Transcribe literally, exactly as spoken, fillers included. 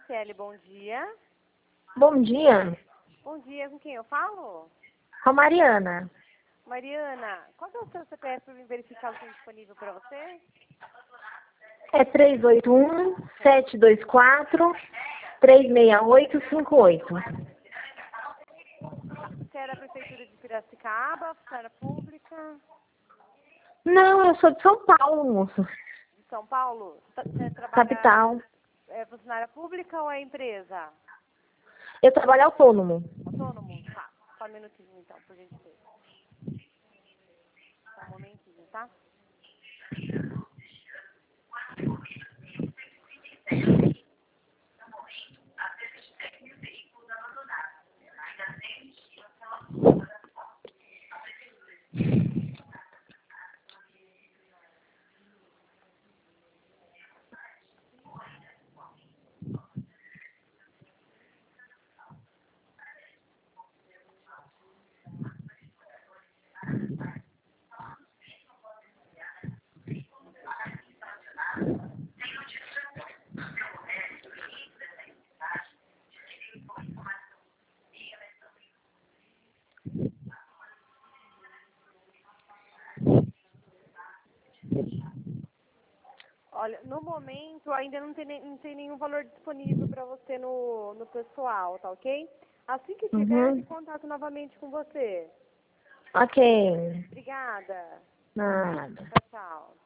C L, bom dia. Bom dia. Bom dia, com quem eu falo? Com a Mariana. Mariana, qual é o seu C P F para me verificar o que é disponível para você? É três oito um, sete dois quatro, três seis oito cinco oito. Você é da Prefeitura de Piracicaba, funcionária pública? Não, eu sou de São Paulo, moço. De São Paulo? Você trabalha, Capital. é funcionária pública ou é empresa? Eu trabalho autônomo. Autônomo? Tá, só um minutinho então, por gentileza. Só um momentinho, tá? Olha, no momento ainda não tem, nem- não tem nenhum valor disponível para você no, no pessoal, tá ok? Assim que tiver, eu Uhum. te contato novamente com você. Ok. Obrigada. Nada. Tchau, tchau.